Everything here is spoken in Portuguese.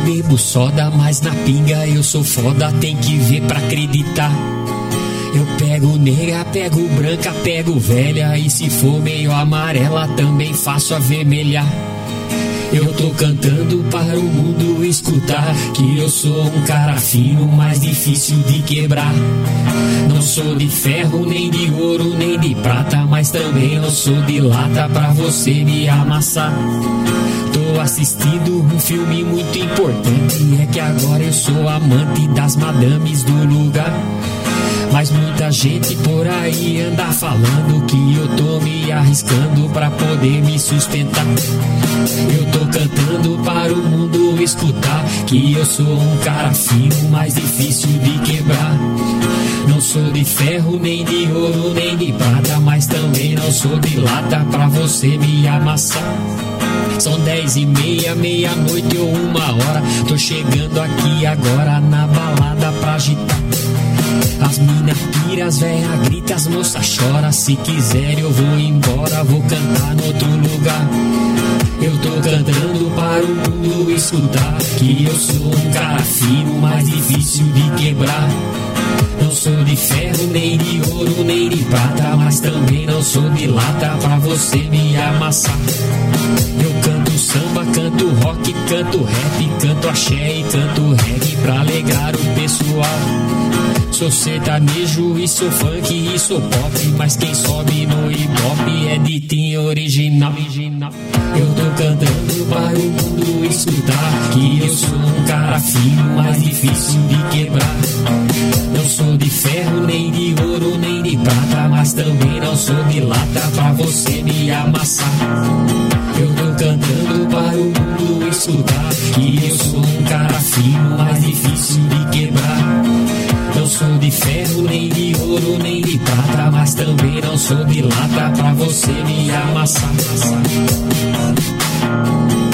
bebo soda, mas na pinga eu sou foda, tem que ver pra acreditar. Eu pego negra, pego branca, pego velha, e se for meio amarela também faço avermelhar. Eu tô cantando para o mundo escutar que eu sou um cara fino, mais difícil de quebrar. Não sou de ferro, nem de ouro, nem de prata, mas também não sou de lata pra você me amassar. Tô assistindo um filme muito importante, é que agora eu sou amante das madames do lugar. Mas muita gente por aí anda falando que eu tô me arriscando pra poder me sustentar. Eu tô cantando para o mundo escutar que eu sou um cara fino, mais difícil de quebrar. Não sou de ferro, nem de ouro, nem de prata, mas também não sou de lata pra você me amassar. São 10h30, meia-noite ou 1h. Tô chegando aqui agora na balada pra agitar. As mina pira, as véia grita, as moça chora. Se quiser eu vou embora, vou cantar no outro lugar. Eu tô cantando para o mundo escutar que eu sou um cara fino, mais difícil de quebrar. Não sou de ferro, nem de ouro, nem de prata, mas também não sou de lata pra você me amassar. Eu canto samba, canto rock, canto rap, canto axé e canto reggae pra alegrar o pessoal. Sou sertanejo e sou funk e sou pop, mas quem sobe no hip-hop é de team original. Eu tô cantando para o mundo escutar que eu sou um cara fino, mais difícil de quebrar. Não sou de ferro, nem de ouro, nem de prata, mas também não sou de lata pra você me amassar. Eu tô cantando para o mundo escutar que eu sou um cara fino, mais difícil de quebrar. Não sou de ferro, nem de ouro, nem de prata, mas também não sou de lata pra você me amassar.